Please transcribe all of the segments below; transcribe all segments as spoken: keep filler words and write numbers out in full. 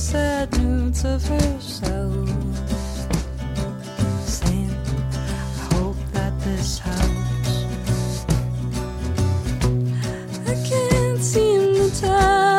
sad nudes of herself, saying, I hope that this helps. I can't seem to tell.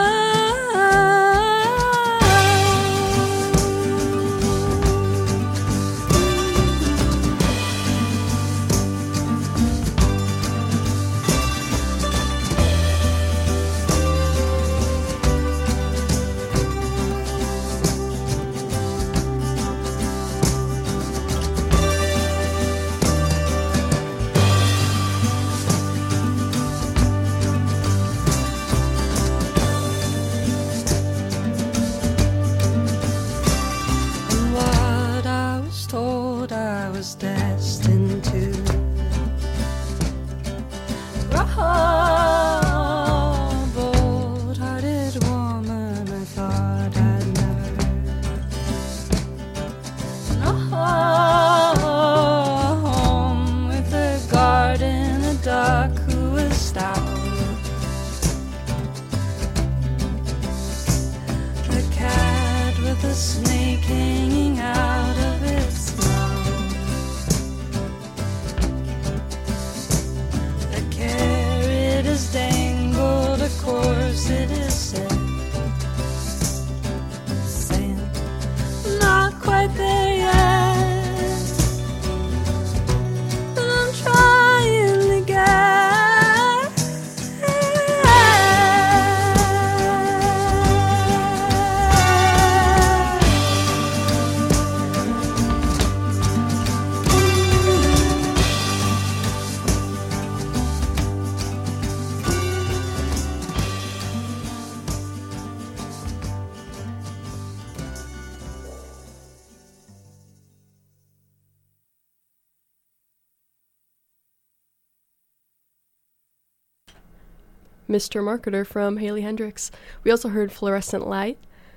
Mister Marketer from Haley Hendrix. We also heard Fluorescent Light,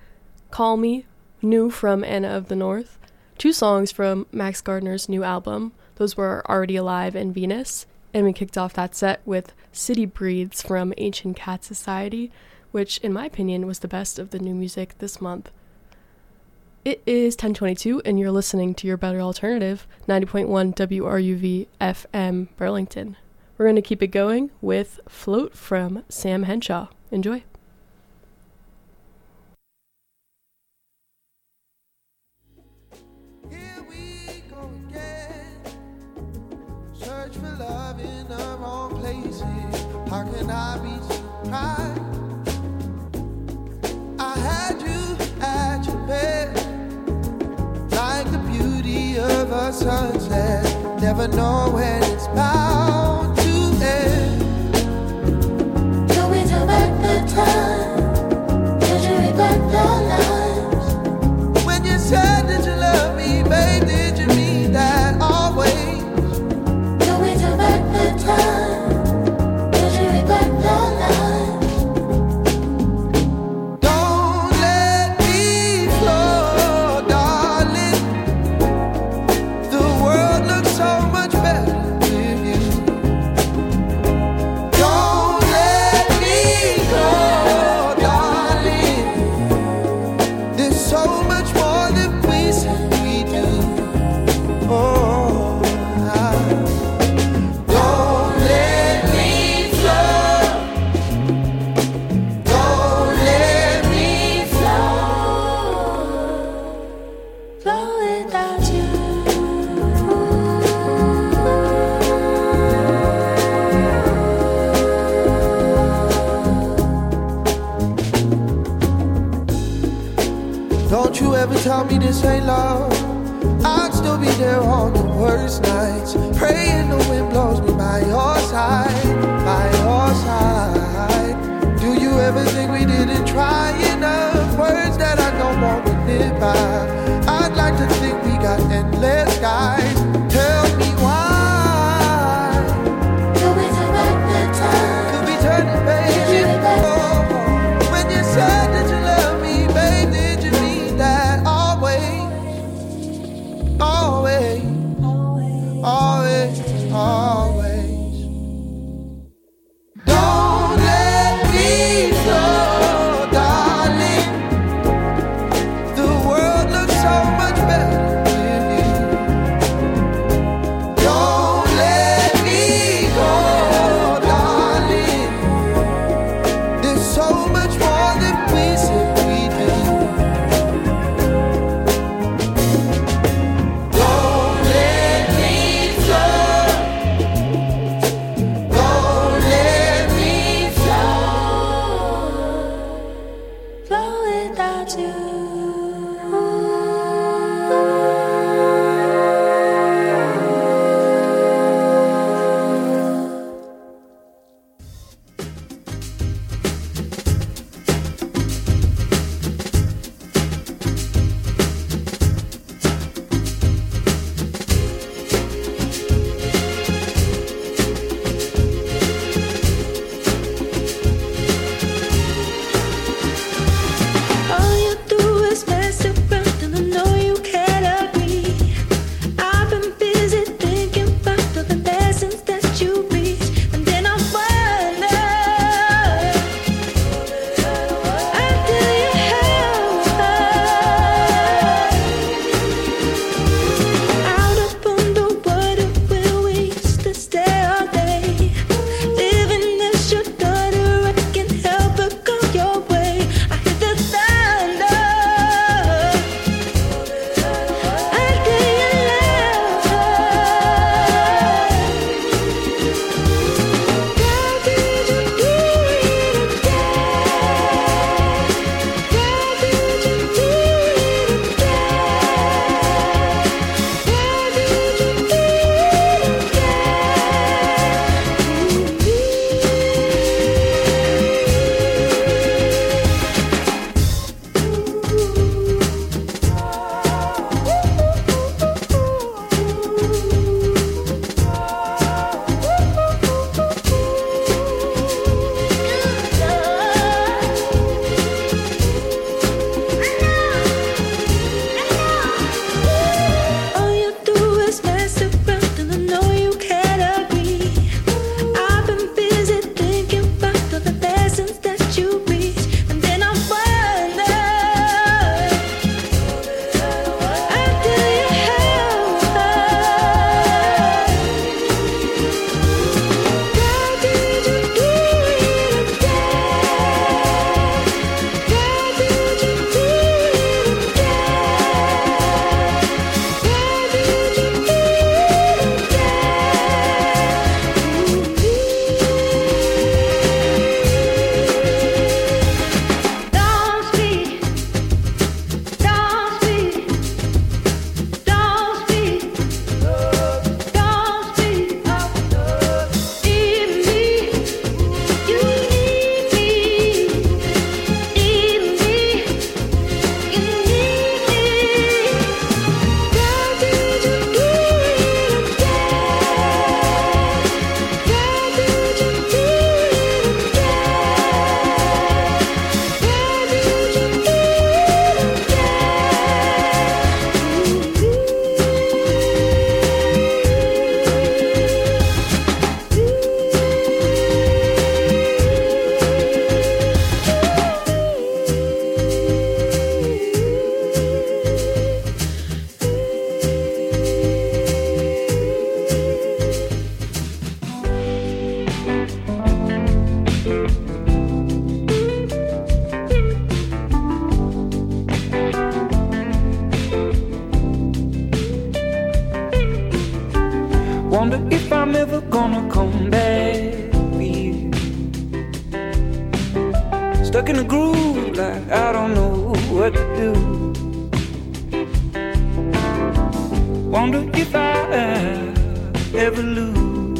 Call Me, new from Anna of the North, two songs from Max Gardner's new album. Those were Already Alive and Venus. And we kicked off that set with City Breathes from Ancient Cat Society, which in my opinion was the best of the new music this month. It is ten twenty-two and you're listening to your better alternative, ninety point one W R U V F M Burlington. We're going to keep it going with Float from Sam Henshaw. Enjoy. Here we go again. Search for love in the wrong places. How can I be surprised? I had you at your bed, like the beauty of a sunset. Never know when it's bound to end. Can we turn back the time? Did you read back the lines? When you said that you love me, babe, did you mean that always? Can we turn back the time? Did you read back the lines? Don't let me float, darling. The world looks so much better with you. Don't let me go, darling. There's so much more than we say we do. Oh, I- don't let me float. Don't let me Float, float without you. Don't you ever tell me this ain't love. I'd still be there on the worst nights, praying the wind blows me by your side, by your side. Do you ever think we didn't try enough? Words that I don't want to live by. I'd like to think we got endless skies. Tell me why. Can we turn back the time? Could be turning, baby. Oh, when you said that you love me, babe, did you mean that always? Always, always, always. Don't let me float, darling. stuck in a groove like I don't know what to do. Wonder if I ever lose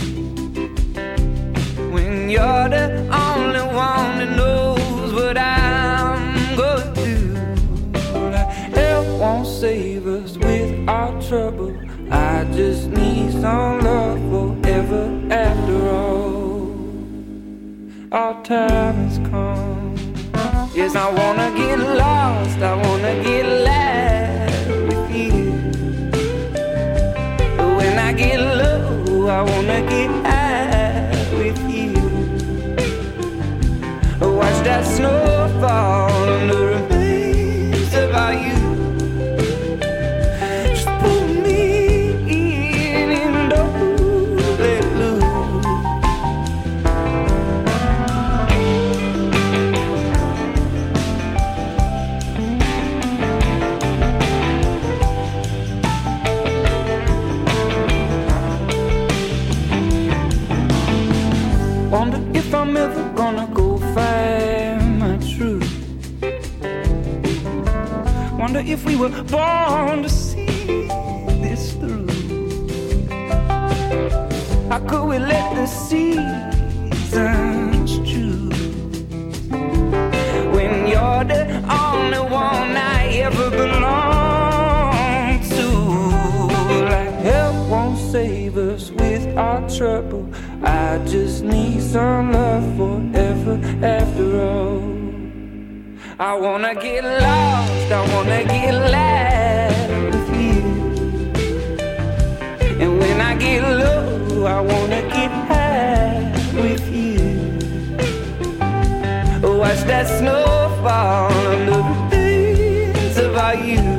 when you're the only one that knows what I'm gonna do. Like help won't save us with our trouble. I just need some love forever after all. Our time has come. Yes, I wanna get lost, I wanna get lost with you. When I get low, I wanna get high with you. Watch that snow fall on the remains of our youth. Wonder if I'm ever gonna go find my truth. Wonder if we were born to see this through. How could we let the seasons choose when you're the only one I ever belong to? Like help won't save us with our trouble. I just need some love forever after all. I wanna get lost, I wanna get lost with you. And when I get low, I wanna get high with you. Watch that snow fall under the things of our youth.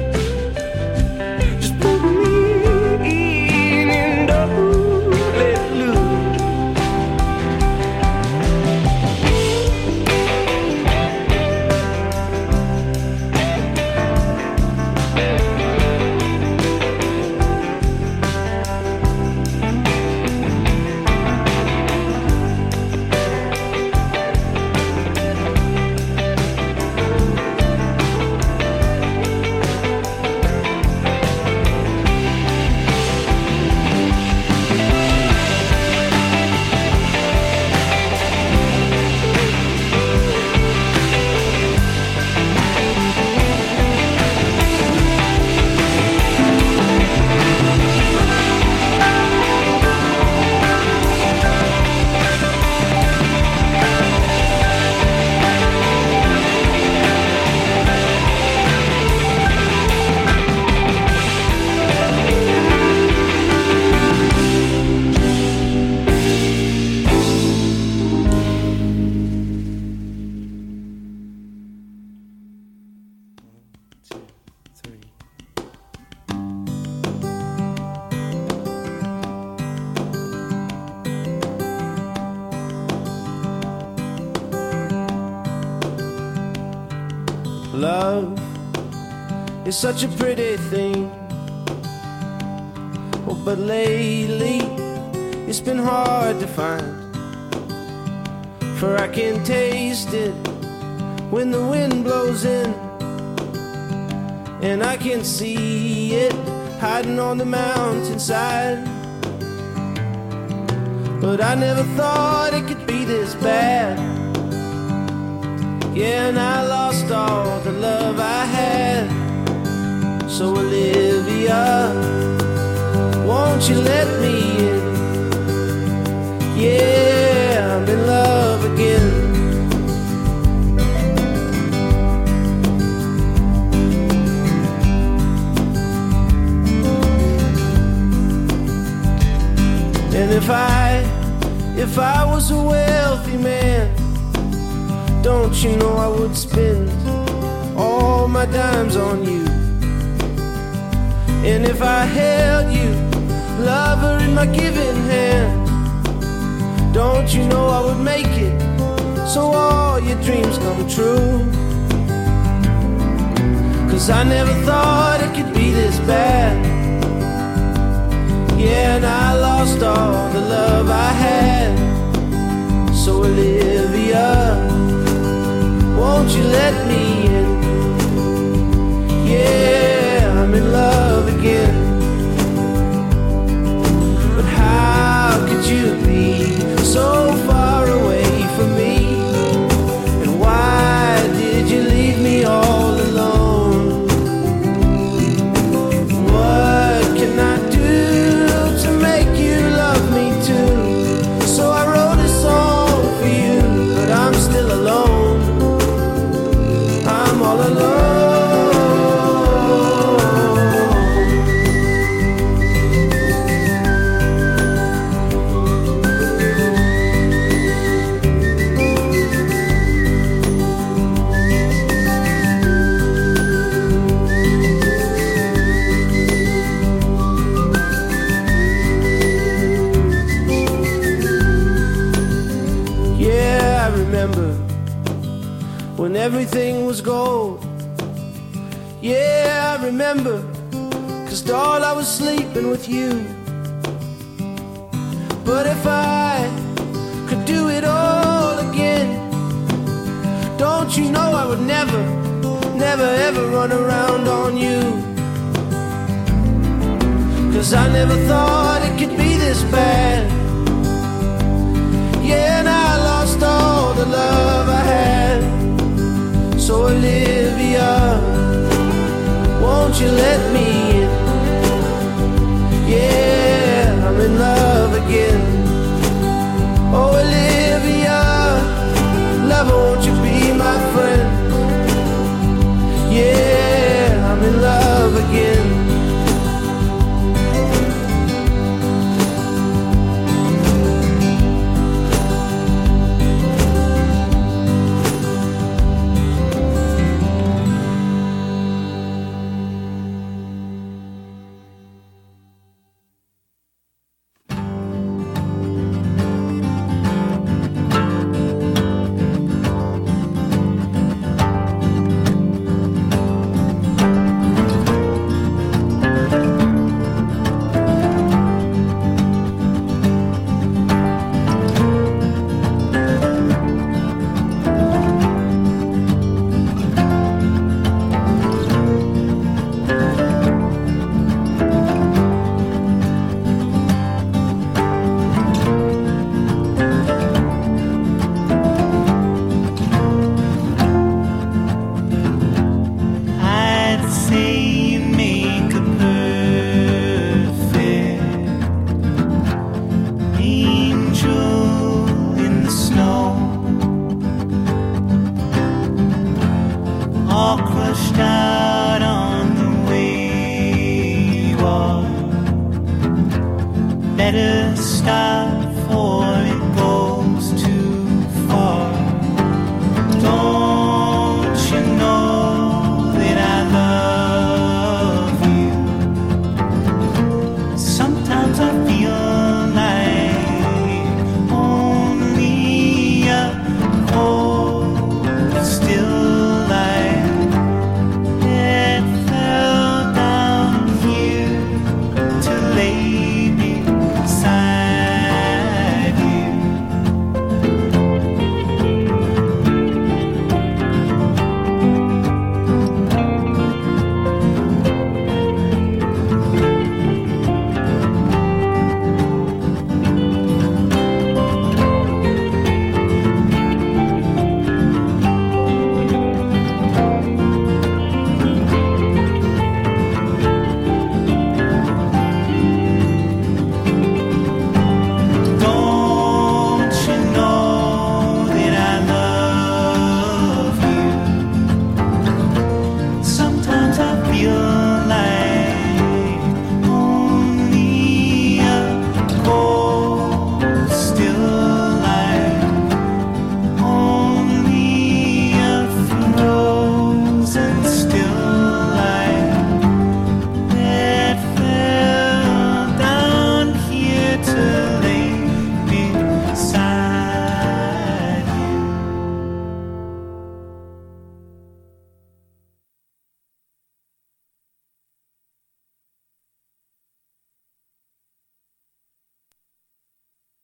Love is such a pretty thing, oh, but lately it's been hard to find. For I can taste it when the wind blows in, and I can see it hiding on the mountainside. But I never thought it could be this bad. Yeah, and I lost all the love I had. So Olivia, won't you let me in? Yeah, I'm in love again. And if I, if I was a wealthy man, don't you know I would spend all my dimes on you? And if I held you, lover, in my giving hand, don't you know I would make it so all your dreams come true? Cause I never thought it could be this bad. Yeah, and I lost all the love I had. So Olivia, you let me in? Yeah, I'm in love again. But how could you be so far away from me? And why did you leave me all alone? What can I do to make you love me too? So I wrote a song for you, but I'm still alone. I'm all alone. When everything was gold. Yeah, I remember, 'cause doll, I was sleeping with you. But if I could do it all again, don't you know I would never, never ever run around on you. 'Cause I never thought it could be this bad. Yeah, and I lost all the love I had. So Olivia, won't you let me in? Yeah, I'm in love again. Oh Olivia, lover, won't you be my friend? Yeah, I'm in love again.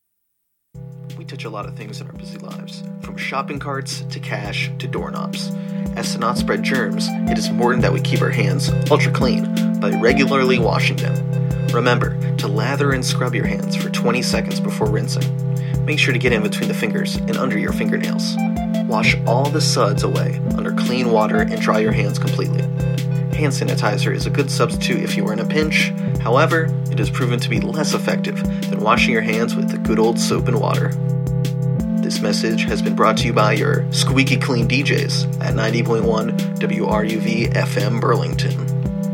We touch a lot of things in our busy lives, from shopping carts to cash to doorknobs. as to not spread germs, it is important that we keep our hands ultra clean by regularly washing them. Remember to lather and scrub your hands for twenty seconds before rinsing. Make sure to get in between the fingers and under your fingernails. Wash all the suds away under clean water and dry your hands completely. Hand sanitizer is a good substitute if you are in a pinch. However, it is proven to be less effective than washing your hands with the good old soap and water. This message has been brought to you by your squeaky clean D Js at ninety point one W R U V F M Burlington.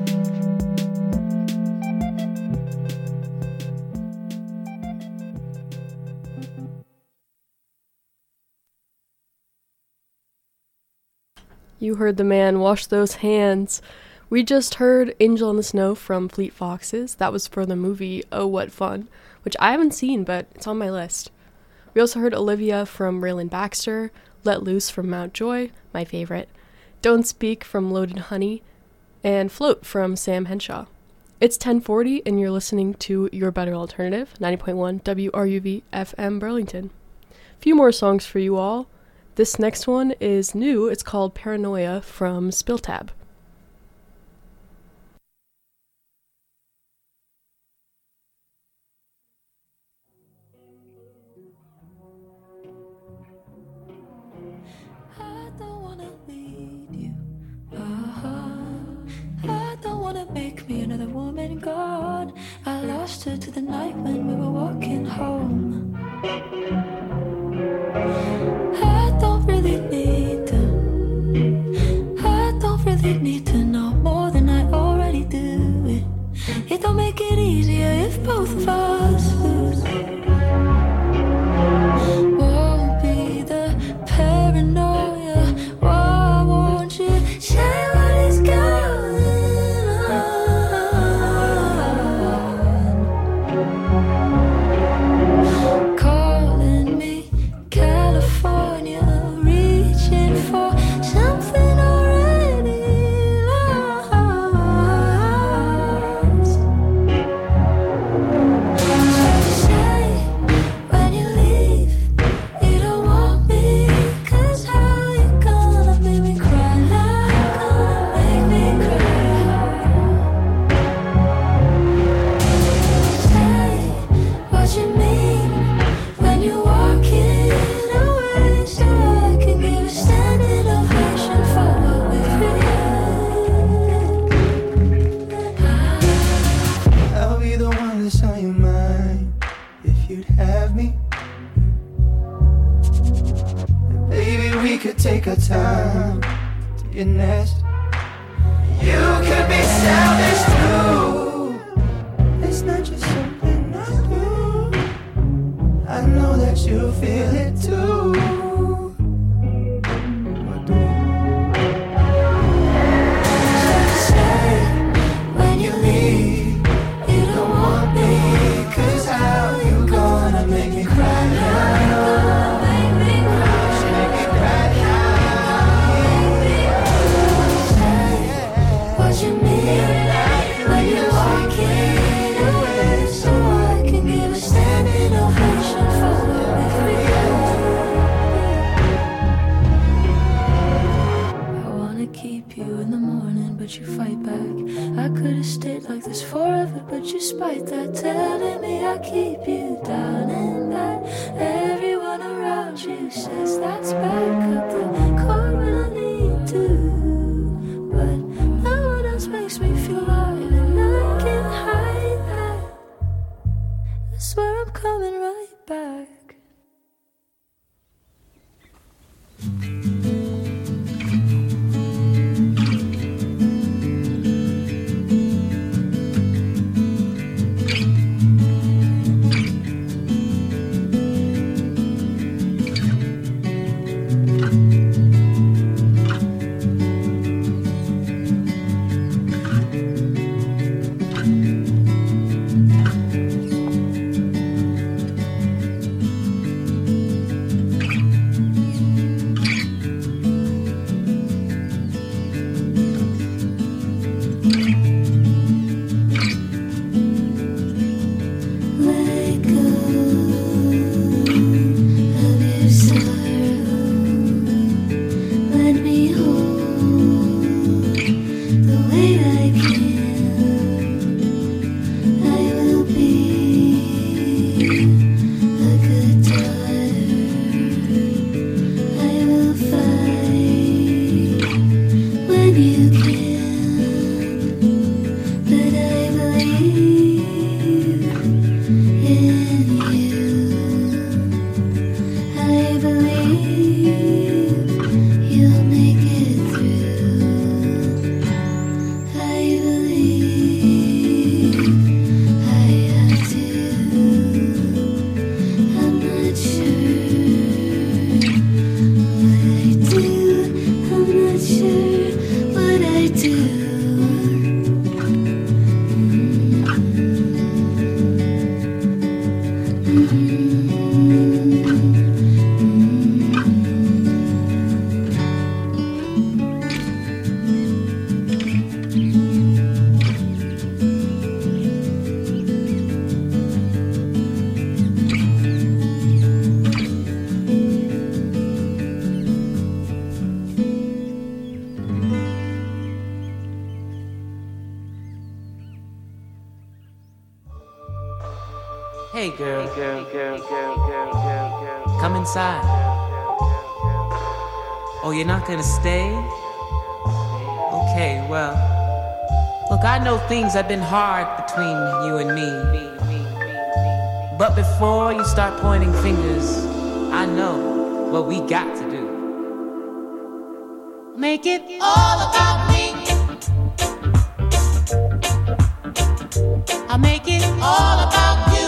You heard the man wash those hands. We just heard Angel in the Snow from Fleet Foxes. That was for the movie Oh What Fun, which I haven't seen, but it's on my list. We also heard Olivia from Raylan Baxter, Let Loose from Mountjoy, my favorite, Don't Speak from Loaded Honey, and Float from Sam Henshaw. It's ten forty and you're listening to Your Better Alternative, ninety point one W R U V F M Burlington. A few more songs for you all. This next one is new. It's called Paranoia from Spilltab. I don't wanna lead you. Uh-huh. I don't wanna make me another woman gone. I lost her to the night when we were walking home. I don't really need to. I don't really need to know more than I already do. It, it don't make it easier if both of us lose. Won't be the paranoia. Why won't you say what is going on? Calling me California, reaching for something already lost. Say when you leave, you don't want me, 'cause how you gonna make me cry? How you gonna make me cry? Say what you mean when you're walking away, so I can give a standing ovation for what we've created. I'll be the one that's on your mind if you'd have me. And baby, we could take our time to get nasty. You could be selfish too. It's not just something I do. I know that you feel it too. What do say when you leave? You don't want me, 'cause how you gonna make me cry now? Make me cry, make me cry now. What you mean when you're walking away, so I can give a standing ovation for what we've created. I wanna keep you in the morning, but you fight back. I could've stayed like this forever, but you spite that, telling me I keep you down and that everyone around you says that's bad. Cut the cord when I need to, but no one else makes me feel right, and I can't hide that. I swear I'm coming right back. Hey girl, girl, girl, girl, girl, girl, girl, come inside. Oh, you're not gonna stay? Okay, well, look, I know things have been hard between you and me. But before you start pointing fingers, I know what we got to do. Make it all about me. I'll make it all about you.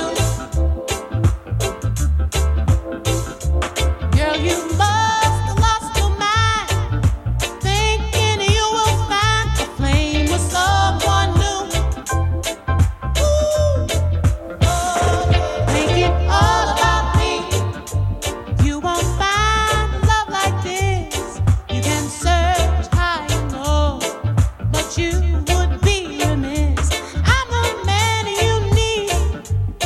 Girl, you must have lost your mind, thinking you will find a flame with someone new. Ooh. Oh, make it all about me. You won't find love like this. You can search high and low, but you would be remiss. I'm the man you need.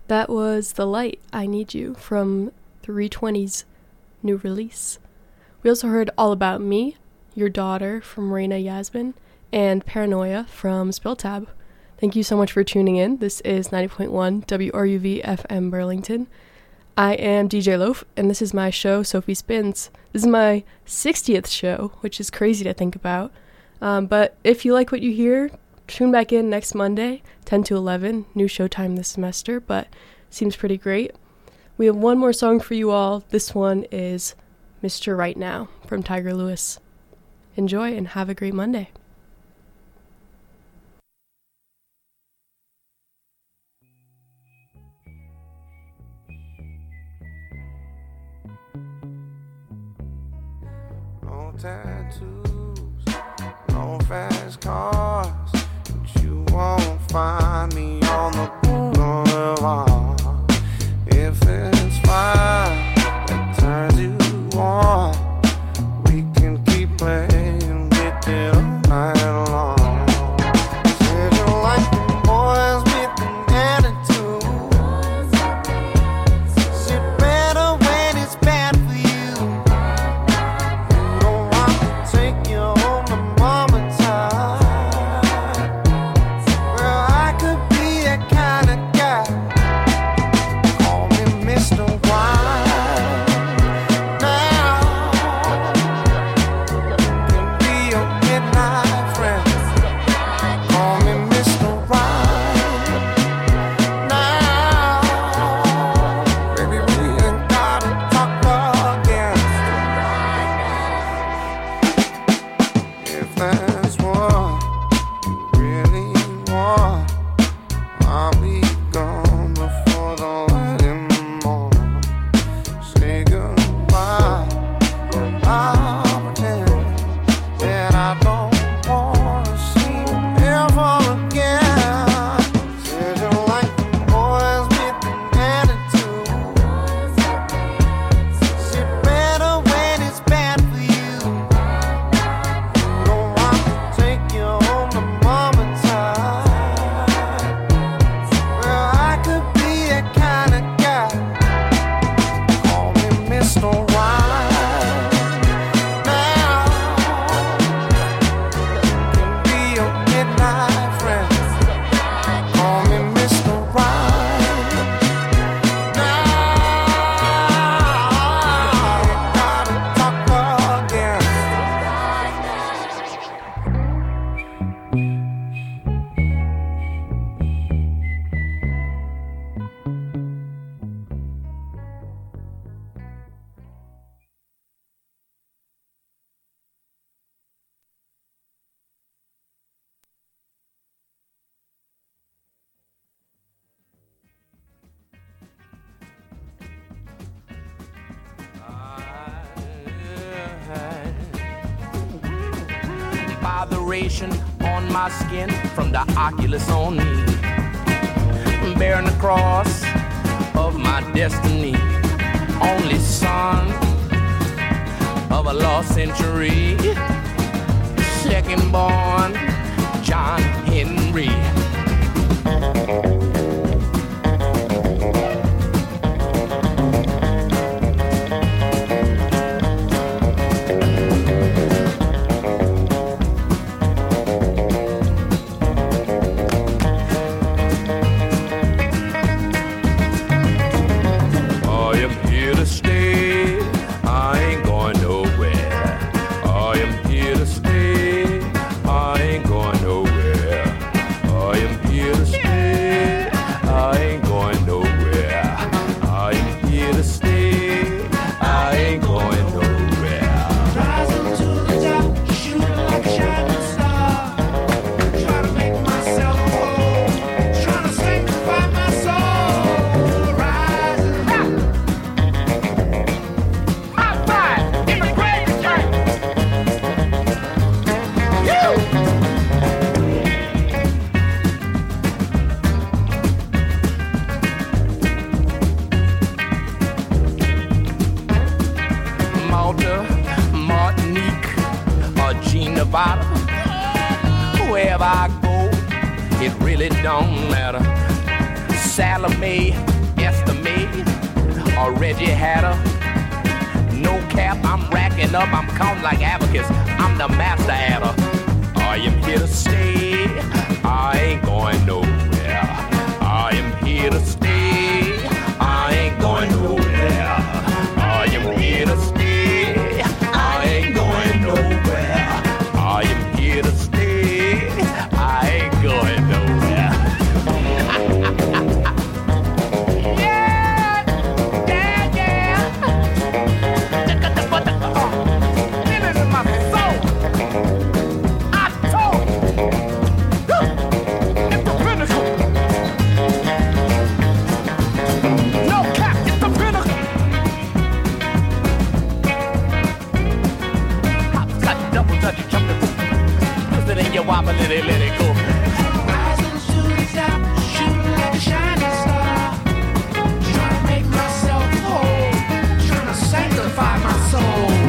That was The Light, I Need You from three twenty's new release. We also heard All About Me, Your Daughter from Raina Yasmin, and Paranoia from Spilltab. Thank you so much for tuning in. This is ninety point one W R U V F M Burlington. I am D J Loaf, and this is my show, Sophie Spins. This is my sixtieth show, which is crazy to think about. Um, but if you like what you hear, tune back in next Monday, ten to eleven, new showtime this semester, but seems pretty great. We have one more song for you all. This one is Mister Right Now from Tiger Lewis. Enjoy and have a great Monday. No tattoos, no fast cars, but you won't find me on the boulevard. If it's fire that turns you on, we can keep playing, get it all night long. Said you like the boys with an attitude. Is it better when it's bad for you? You don't want to take you home to mama time. Well, I could be that kind of guy. Call me Mister Wine. Now can be your midnight friend. Call me Mister Wine. Now, baby, we ain't gotta talk again. If that's what you really want, I'll be gone before the light in the morning. Say goodbye, I'll pretend that I don't wanna see you ever again. Said you like the boys with an attitude. Is it better when it's bad for you? You don't want to take you home to mama time. Well, I could be that kind of guy. Call me Mister Right. Now can be your midnight friend. Call me Mister Right. Now you gotta talk again. Botheration on my skin from the Oculus on me, bearing the cross of my destiny. Only son of a lost century, second born John Henry. I am here to stay, I ain't going nowhere. I am here to stay, I ain't going nowhere. I am here to stay, I ain't going nowhere. I am here to stay, I ain't going nowhere. Rising to the top, shooting like a shining star. Trying to make myself whole, trying to sanctify my soul. Rising High five in the grave return. Malta, Martinique, or G Nevada. Wherever I go, it really don't matter. Salome, or Reggie Hatter. No cap, I'm racking up, I'm counting like abacus. I'm the master adder. I am here to stay, I ain't going nowhere. I am here to stay, I ain't going nowhere. I am here to stay, I ain't going nowhere. I am here to stay, I ain't going nowhere. Yeah, yeah, yeah. Feel it in my soul. I told it's the pinnacle. No cap, it's the pinnacle. Hop, touch, double touch, jump it. Twist it in your wobble, let it, let it go.